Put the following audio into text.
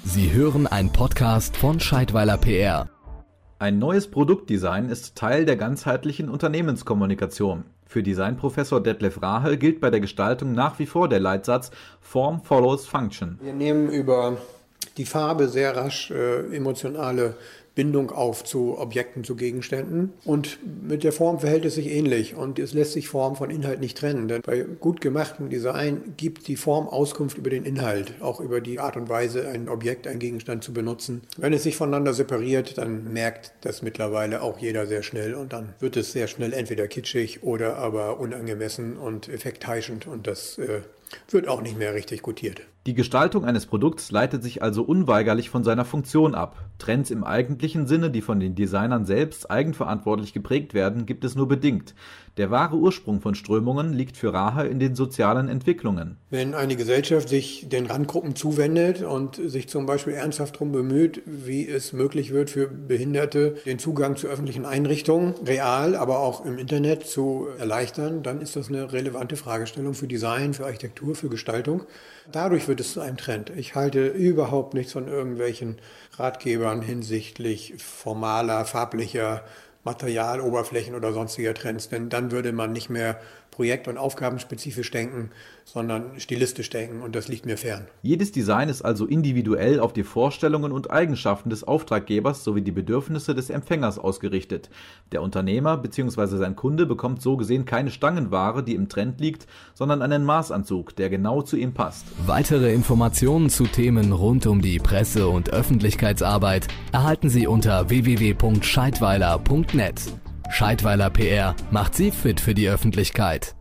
Sie hören einen Podcast von Scheidweiler PR. Ein neues Produktdesign ist Teil der ganzheitlichen Unternehmenskommunikation. Für Designprofessor Detlef Rahe gilt bei der Gestaltung nach wie vor der Leitsatz Form follows Function. Wir nehmen über die Farbe sehr rasch emotionale Bindung auf zu Objekten, zu Gegenständen. Und mit der Form verhält es sich ähnlich. Und es lässt sich Form von Inhalt nicht trennen. Denn bei gut gemachtem Design gibt die Form Auskunft über den Inhalt, auch über die Art und Weise, ein Objekt, einen Gegenstand zu benutzen. Wenn es sich voneinander separiert, dann merkt das mittlerweile auch jeder sehr schnell. Und dann wird es sehr schnell entweder kitschig oder aber unangemessen und effektheischend. Und das wird auch nicht mehr richtig gutiert. Die Gestaltung eines Produkts leitet sich also unweigerlich von seiner Funktion ab. Trends im eigentlichen Sinne, die von den Designern selbst eigenverantwortlich geprägt werden, gibt es nur bedingt. Der wahre Ursprung von Strömungen liegt für Rahe in den sozialen Entwicklungen. Wenn eine Gesellschaft sich den Randgruppen zuwendet und sich zum Beispiel ernsthaft darum bemüht, wie es möglich wird für Behinderte, den Zugang zu öffentlichen Einrichtungen real, aber auch im Internet zu erleichtern, dann ist das eine relevante Fragestellung für Design, für Architektur, für Gestaltung. Dadurch wird es zu einem Trend. Ich halte überhaupt nichts von irgendwelchen Ratgebern hinsichtlich formaler, farblicher Materialoberflächen oder sonstiger Trends, denn dann würde man nicht mehr projekt- und aufgabenspezifisch denken, sondern stilistisch denken und das liegt mir fern. Jedes Design ist also individuell auf die Vorstellungen und Eigenschaften des Auftraggebers sowie die Bedürfnisse des Empfängers ausgerichtet. Der Unternehmer bzw. sein Kunde bekommt so gesehen keine Stangenware, die im Trend liegt, sondern einen Maßanzug, der genau zu ihm passt. Weitere Informationen zu Themen rund um die Presse- und Öffentlichkeitsarbeit erhalten Sie unter www.scheidweiler.net. Scheidweiler PR macht Sie fit für die Öffentlichkeit.